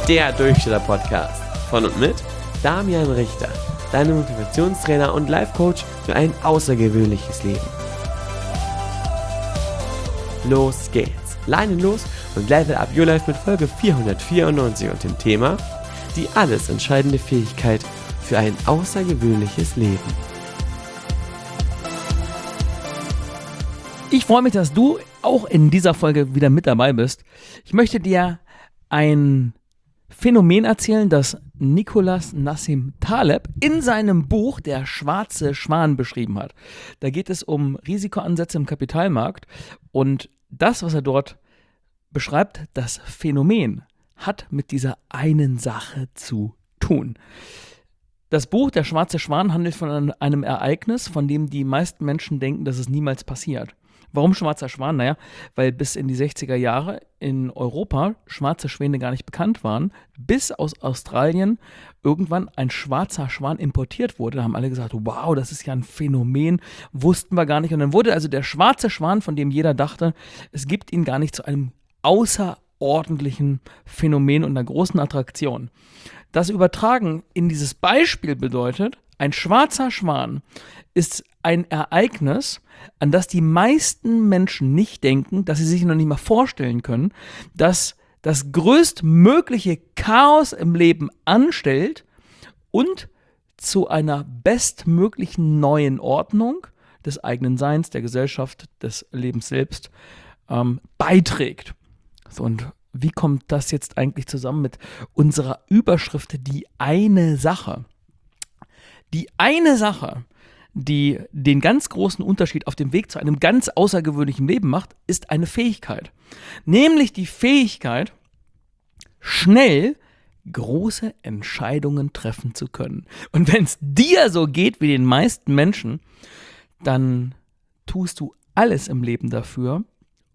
der Durchsteller-Podcast von und mit Damian Richter, deinem Motivationstrainer und Life-Coach für ein außergewöhnliches Leben. Los geht's, Leinen los und Level Up Your Life mit Folge 494 und dem Thema die alles entscheidende Fähigkeit für ein außergewöhnliches Leben. Ich freue mich, dass du auch in dieser Folge wieder mit dabei bist. Ich möchte dir ein Phänomen erzählen, das Nicholas Nassim Taleb in seinem Buch Der schwarze Schwan beschrieben hat. Da geht es um Risikoansätze im Kapitalmarkt und das, was er dort beschreibt, das Phänomen, hat mit dieser einen Sache zu tun. Das Buch Der schwarze Schwan handelt von einem Ereignis, von dem die meisten Menschen denken, dass es niemals passiert. Warum schwarzer Schwan? Naja, weil bis in die 60er Jahre in Europa schwarze Schwäne gar nicht bekannt waren, bis aus Australien irgendwann ein schwarzer Schwan importiert wurde. Da haben alle gesagt, wow, das ist ja ein Phänomen, wussten wir gar nicht. Und dann wurde also der schwarze Schwan, von dem jeder dachte, es gibt ihn gar nicht, zu einem außerordentlichen Phänomen und einer großen Attraktion. Das Übertragen in dieses Beispiel bedeutet, ein schwarzer Schwan ist ein Ereignis, an das die meisten Menschen nicht denken, dass sie sich noch nicht mal vorstellen können, dass das größtmögliche Chaos im Leben anstellt und zu einer bestmöglichen neuen Ordnung des eigenen Seins, der Gesellschaft, des Lebens selbst beiträgt. So, und wie kommt das jetzt eigentlich zusammen mit unserer Überschrift, die eine Sache? Die eine Sache, die den ganz großen Unterschied auf dem Weg zu einem ganz außergewöhnlichen Leben macht, ist eine Fähigkeit. Nämlich die Fähigkeit, schnell große Entscheidungen treffen zu können. Und wenn es dir so geht wie den meisten Menschen, dann tust du alles im Leben dafür,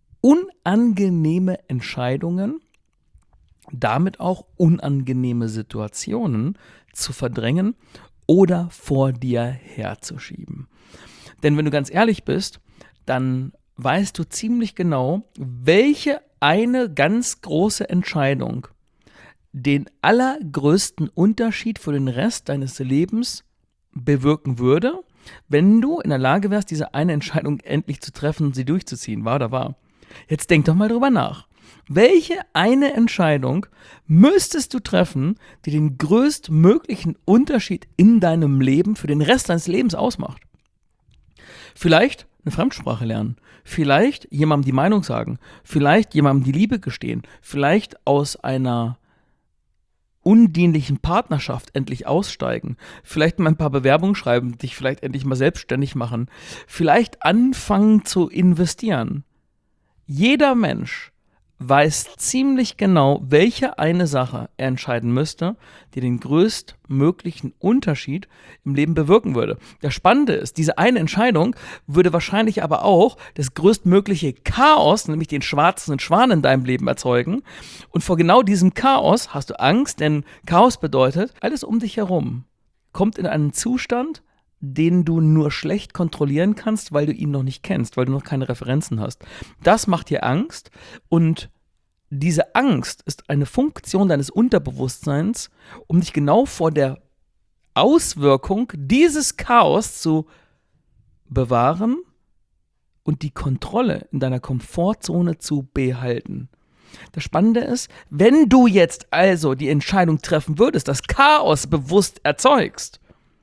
unangenehme Entscheidungen, damit auch unangenehme Situationen zu verdrängen oder vor dir herzuschieben. Denn wenn du ganz ehrlich bist, dann weißt du ziemlich genau, welche eine ganz große Entscheidung den allergrößten Unterschied für den Rest deines Lebens bewirken würde, wenn du in der Lage wärst, diese eine Entscheidung endlich zu treffen und sie durchzuziehen. Wahr oder wahr? Jetzt denk doch mal drüber nach. Welche eine Entscheidung müsstest du treffen, die den größtmöglichen Unterschied in deinem Leben für den Rest deines Lebens ausmacht? Vielleicht eine Fremdsprache lernen, vielleicht jemandem die Meinung sagen, vielleicht jemandem die Liebe gestehen, vielleicht aus einer undienlichen Partnerschaft endlich aussteigen, vielleicht mal ein paar Bewerbungen schreiben, dich vielleicht endlich mal selbstständig machen, vielleicht anfangen zu investieren. Jeder Mensch weiß ziemlich genau, welche eine Sache er entscheiden müsste, die den größtmöglichen Unterschied im Leben bewirken würde. Das Spannende ist, diese eine Entscheidung würde wahrscheinlich aber auch das größtmögliche Chaos, nämlich den schwarzen Schwan in deinem Leben erzeugen. Und vor genau diesem Chaos hast du Angst, denn Chaos bedeutet, alles um dich herum kommt in einen Zustand, den du nur schlecht kontrollieren kannst, weil du ihn noch nicht kennst, weil du noch keine Referenzen hast. Das macht dir Angst und diese Angst ist eine Funktion deines Unterbewusstseins, um dich genau vor der Auswirkung dieses Chaos zu bewahren und die Kontrolle in deiner Komfortzone zu behalten. Das Spannende ist, wenn du jetzt also die Entscheidung treffen würdest, das Chaos bewusst erzeugst,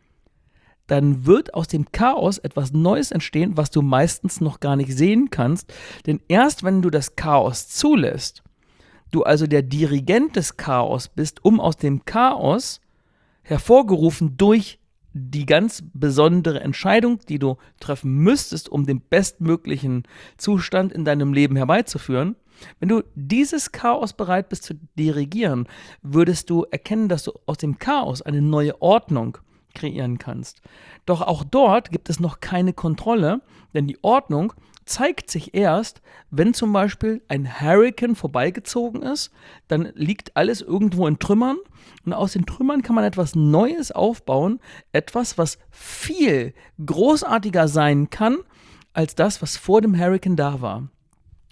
dann wird aus dem Chaos etwas Neues entstehen, was du meistens noch gar nicht sehen kannst. Denn erst wenn du das Chaos zulässt, du also der Dirigent des Chaos bist, um aus dem Chaos, hervorgerufen durch die ganz besondere Entscheidung, die du treffen müsstest, um den bestmöglichen Zustand in deinem Leben herbeizuführen, wenn du dieses Chaos bereit bist zu dirigieren, würdest du erkennen, dass du aus dem Chaos eine neue Ordnung kreieren kannst. Doch auch dort gibt es noch keine Kontrolle, denn die Ordnung zeigt sich erst, wenn zum Beispiel ein Hurrikan vorbeigezogen ist, dann liegt alles irgendwo in Trümmern und aus den Trümmern kann man etwas Neues aufbauen, etwas, was viel großartiger sein kann, als das, was vor dem Hurrikan da war.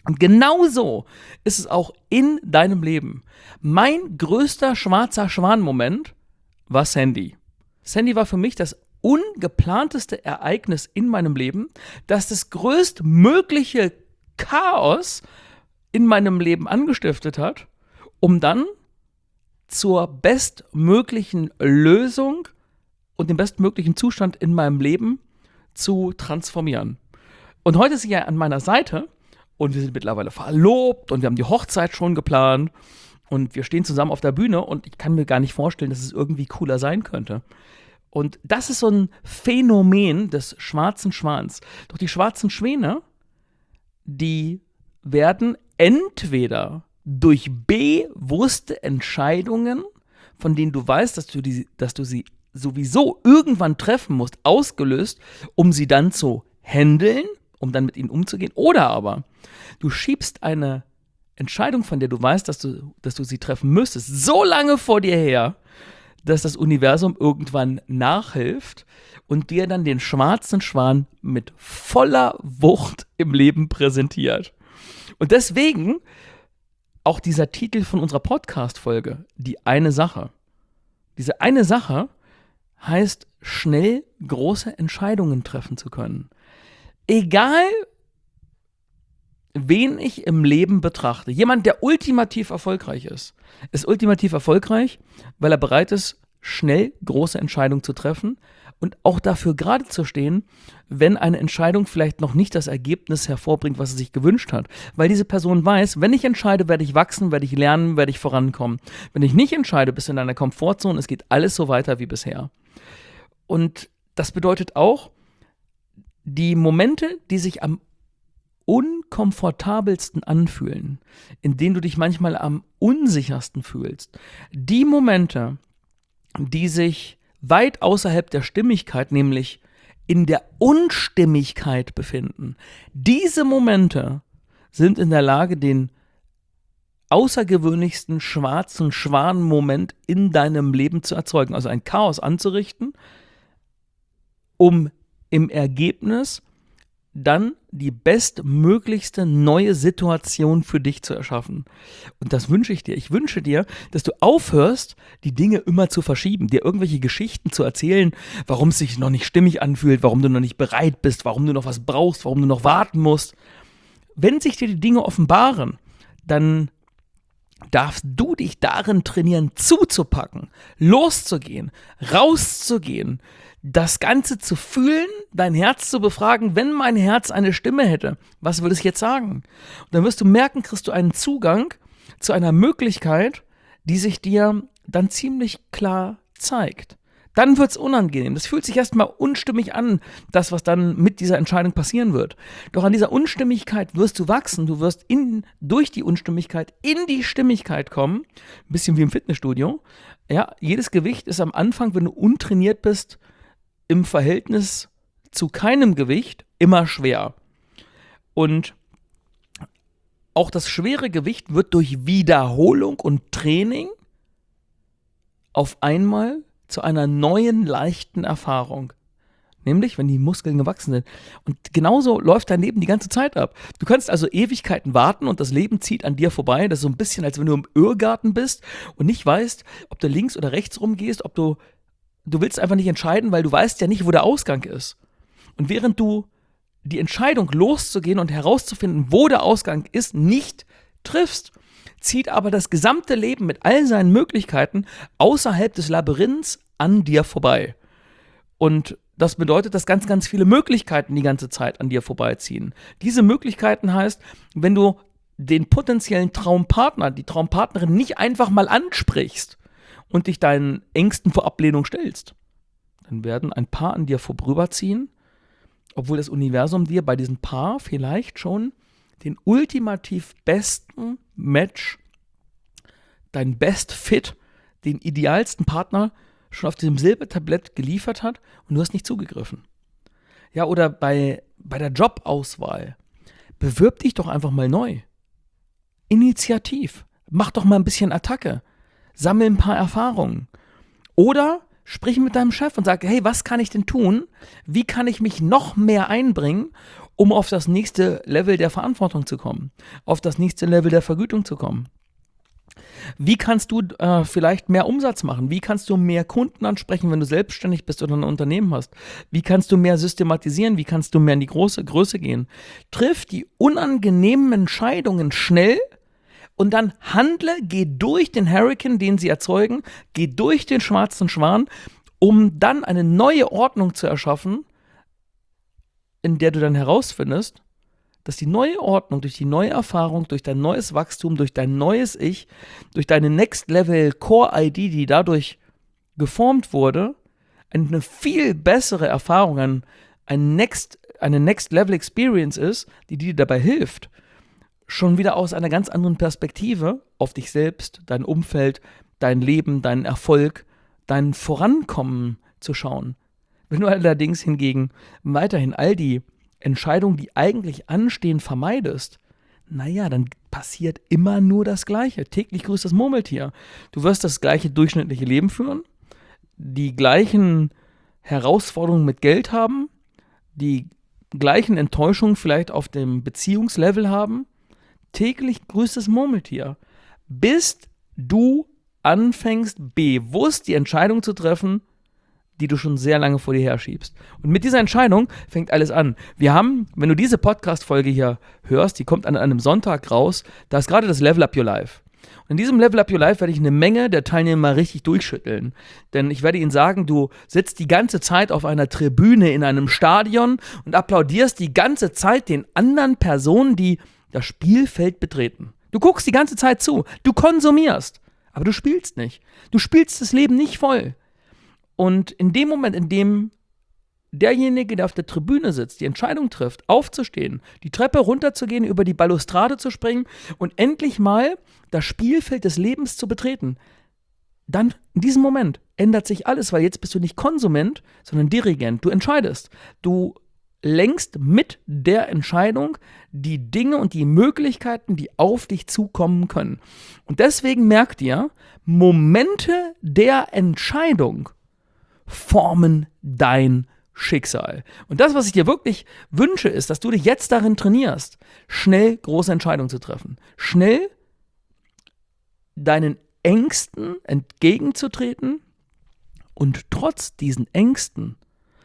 Und genauso ist es auch in deinem Leben. Mein größter schwarzer Schwan-Moment war Sandy. Sandy war für mich das ungeplanteste Ereignis in meinem Leben, das das größtmögliche Chaos in meinem Leben angestiftet hat, um dann zur bestmöglichen Lösung und dem bestmöglichen Zustand in meinem Leben zu transformieren. Und heute ist sie ja an meiner Seite und wir sind mittlerweile verlobt und wir haben die Hochzeit schon geplant und wir stehen zusammen auf der Bühne und ich kann mir gar nicht vorstellen, dass es irgendwie cooler sein könnte. Und das ist so ein Phänomen des schwarzen Schwans. Doch die schwarzen Schwäne, die werden entweder durch bewusste Entscheidungen, von denen du weißt, dass du sie sowieso irgendwann treffen musst, ausgelöst, um sie dann zu handeln, um dann mit ihnen umzugehen. Oder aber du schiebst eine Entscheidung, von der du weißt, dass du sie treffen müsstest, so lange vor dir her, dass das Universum irgendwann nachhilft und dir dann den schwarzen Schwan mit voller Wucht im Leben präsentiert. Und deswegen auch dieser Titel von unserer Podcast-Folge, die eine Sache. Diese eine Sache heißt, schnell große Entscheidungen treffen zu können. Egal, wen ich im Leben betrachte. Jemand, der ultimativ erfolgreich ist ultimativ erfolgreich, weil er bereit ist, schnell große Entscheidungen zu treffen und auch dafür gerade zu stehen, wenn eine Entscheidung vielleicht noch nicht das Ergebnis hervorbringt, was er sich gewünscht hat. Weil diese Person weiß, wenn ich entscheide, werde ich wachsen, werde ich lernen, werde ich vorankommen. Wenn ich nicht entscheide, bist du in deiner Komfortzone, es geht alles so weiter wie bisher. Und das bedeutet auch, die Momente, die sich am unkomfortabelsten anfühlen, in denen du dich manchmal am unsichersten fühlst, die Momente, die sich weit außerhalb der Stimmigkeit, nämlich in der Unstimmigkeit befinden, diese Momente sind in der Lage, den außergewöhnlichsten schwarzen Schwan-Moment in deinem Leben zu erzeugen, also ein Chaos anzurichten, um im Ergebnis dann die bestmöglichste neue Situation für dich zu erschaffen. Und das wünsche ich dir. Ich wünsche dir, dass du aufhörst, die Dinge immer zu verschieben, dir irgendwelche Geschichten zu erzählen, warum es sich noch nicht stimmig anfühlt, warum du noch nicht bereit bist, warum du noch was brauchst, warum du noch warten musst. Wenn sich dir die Dinge offenbaren, dann darfst du dich darin trainieren, zuzupacken, loszugehen, rauszugehen, das Ganze zu fühlen, dein Herz zu befragen. Wenn mein Herz eine Stimme hätte, was würde es jetzt sagen? Und dann wirst du merken, kriegst du einen Zugang zu einer Möglichkeit, die sich dir dann ziemlich klar zeigt. Dann wird es unangenehm. Das fühlt sich erstmal unstimmig an, das, was dann mit dieser Entscheidung passieren wird. Doch an dieser Unstimmigkeit wirst du wachsen. Du wirst durch die Unstimmigkeit in die Stimmigkeit kommen. Ein bisschen wie im Fitnessstudio. Ja, jedes Gewicht ist am Anfang, wenn du untrainiert bist, im Verhältnis zu keinem Gewicht immer schwer. Und auch das schwere Gewicht wird durch Wiederholung und Training auf einmal zu einer neuen, leichten Erfahrung. Nämlich, wenn die Muskeln gewachsen sind. Und genauso läuft dein Leben die ganze Zeit ab. Du kannst also Ewigkeiten warten und das Leben zieht an dir vorbei. Das ist so ein bisschen, als wenn du im Irrgarten bist und nicht weißt, ob du links oder rechts rumgehst, ob du willst einfach nicht entscheiden, weil du weißt ja nicht, wo der Ausgang ist. Und während du die Entscheidung loszugehen und herauszufinden, wo der Ausgang ist, nicht triffst, zieht aber das gesamte Leben mit all seinen Möglichkeiten außerhalb des Labyrinths an dir vorbei. Und das bedeutet, dass ganz, ganz viele Möglichkeiten die ganze Zeit an dir vorbeiziehen. Diese Möglichkeiten heißt, wenn du den potenziellen Traumpartner, die Traumpartnerin nicht einfach mal ansprichst und dich deinen Ängsten vor Ablehnung stellst, dann werden ein Paar an dir vorüberziehen, obwohl das Universum dir bei diesem Paar vielleicht schon den ultimativ besten Match, dein Best Fit, den idealsten Partner schon auf diesem Silbertablett geliefert hat und du hast nicht zugegriffen. Ja, oder bei der Jobauswahl, bewirb dich doch einfach mal neu. Initiativ. Mach doch mal ein bisschen Attacke. Sammel ein paar Erfahrungen. Oder sprich mit deinem Chef und sag, hey, was kann ich denn tun? Wie kann ich mich noch mehr einbringen, um auf das nächste Level der Verantwortung zu kommen, auf das nächste Level der Vergütung zu kommen? Wie kannst du vielleicht mehr Umsatz machen? Wie kannst du mehr Kunden ansprechen, wenn du selbstständig bist oder ein Unternehmen hast? Wie kannst du mehr systematisieren? Wie kannst du mehr in die Größe gehen? Triff die unangenehmen Entscheidungen schnell und dann handle, geh durch den Hurrikan, den sie erzeugen, geh durch den schwarzen Schwan, um dann eine neue Ordnung zu erschaffen, in der du dann herausfindest, dass die neue Ordnung, durch die neue Erfahrung, durch dein neues Wachstum, durch dein neues Ich, durch deine Next-Level-Core-ID, die dadurch geformt wurde, eine viel bessere Erfahrung, eine Next-Level-Experience ist, die dir dabei hilft, schon wieder aus einer ganz anderen Perspektive auf dich selbst, dein Umfeld, dein Leben, deinen Erfolg, dein Vorankommen zu schauen. Wenn du allerdings hingegen weiterhin all die Entscheidungen, die eigentlich anstehen, vermeidest, naja, dann passiert immer nur das Gleiche. Täglich grüßt das Murmeltier. Du wirst das gleiche durchschnittliche Leben führen, die gleichen Herausforderungen mit Geld haben, die gleichen Enttäuschungen vielleicht auf dem Beziehungslevel haben. Täglich grüßt das Murmeltier, bis du anfängst, bewusst die Entscheidung zu treffen, die du schon sehr lange vor dir herschiebst. Und mit dieser Entscheidung fängt alles an. Wir haben, wenn du diese Podcast-Folge hier hörst, die kommt an einem Sonntag raus, da ist gerade das Level Up Your Life. Und in diesem Level Up Your Life werde ich eine Menge der Teilnehmer richtig durchschütteln. Denn ich werde ihnen sagen, du sitzt die ganze Zeit auf einer Tribüne in einem Stadion und applaudierst die ganze Zeit den anderen Personen, die das Spielfeld betreten. Du guckst die ganze Zeit zu, du konsumierst, aber du spielst nicht. Du spielst das Leben nicht voll. Und in dem Moment, in dem derjenige, der auf der Tribüne sitzt, die Entscheidung trifft, aufzustehen, die Treppe runterzugehen, über die Balustrade zu springen und endlich mal das Spielfeld des Lebens zu betreten, dann in diesem Moment ändert sich alles, weil jetzt bist du nicht Konsument, sondern Dirigent. Du entscheidest. Du lenkst mit der Entscheidung die Dinge und die Möglichkeiten, die auf dich zukommen können. Und deswegen merkt ihr, Momente der Entscheidung formen dein Schicksal. Und das, was ich dir wirklich wünsche, ist, dass du dich jetzt darin trainierst, schnell große Entscheidungen zu treffen. Schnell deinen Ängsten entgegenzutreten und trotz diesen Ängsten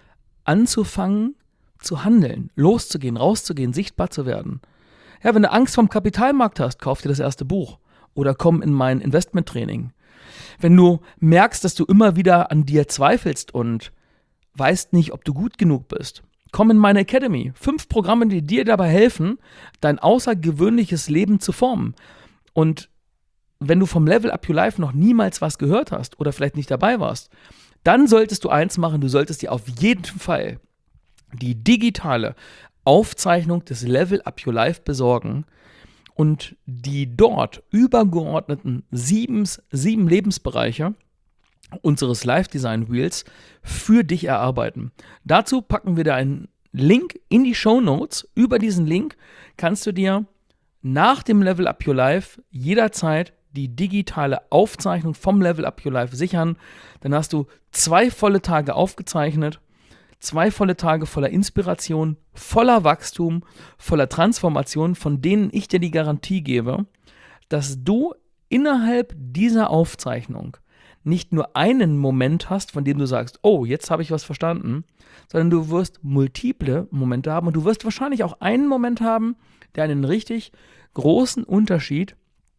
anzufangen zu handeln, loszugehen, rauszugehen, sichtbar zu werden. Ja, wenn du Angst vom Kapitalmarkt hast, kauf dir das erste Buch oder komm in mein Investmenttraining. Wenn du merkst, dass du immer wieder an dir zweifelst und weißt nicht, ob du gut genug bist, komm in meine Academy. 5 Programme, die dir dabei helfen, dein außergewöhnliches Leben zu formen. Und wenn du vom Level Up Your Life noch niemals was gehört hast oder vielleicht nicht dabei warst, dann solltest du eins machen, du solltest dir auf jeden Fall die digitale Aufzeichnung des Level Up Your Life besorgen und die dort übergeordneten 7 Lebensbereiche unseres Life Design Wheels für dich erarbeiten. Dazu packen wir dir einen Link in die Shownotes. Über diesen Link kannst du dir nach dem Level Up Your Life jederzeit die digitale Aufzeichnung vom Level Up Your Life sichern. Dann hast du 2 volle Tage aufgezeichnet, 2 volle Tage voller Inspiration, voller Wachstum, voller Transformation, von denen ich dir die Garantie gebe, dass du innerhalb dieser Aufzeichnung nicht nur einen Moment hast, von dem du sagst, oh, jetzt habe ich was verstanden, sondern du wirst multiple Momente haben und du wirst wahrscheinlich auch einen Moment haben, der einen richtig großen Unterschied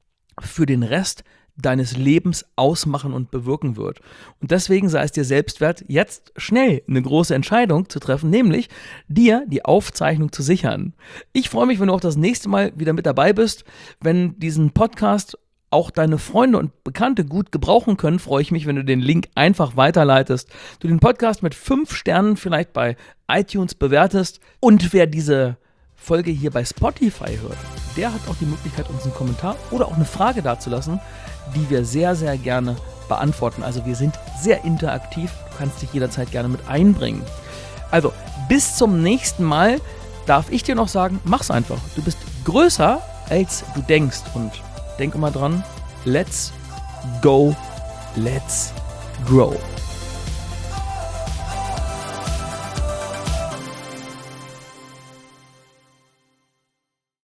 für den Rest deines Lebens ausmachen und bewirken wird. Und deswegen sei es dir selbst wert, jetzt schnell eine große Entscheidung zu treffen, nämlich dir die Aufzeichnung zu sichern. Ich freue mich, wenn du auch das nächste Mal wieder mit dabei bist. Wenn diesen Podcast auch deine Freunde und Bekannte gut gebrauchen können, freue ich mich, wenn du den Link einfach weiterleitest, du den Podcast mit 5 Sternen vielleicht bei iTunes bewertest und wer diese Folge hier bei Spotify hört, der hat auch die Möglichkeit, uns einen Kommentar oder auch eine Frage dazulassen, die wir sehr, sehr gerne beantworten. Also wir sind sehr interaktiv, du kannst dich jederzeit gerne mit einbringen. Also bis zum nächsten Mal darf ich dir noch sagen, mach's einfach. Du bist größer, als du denkst und denk immer dran, let's go, let's grow.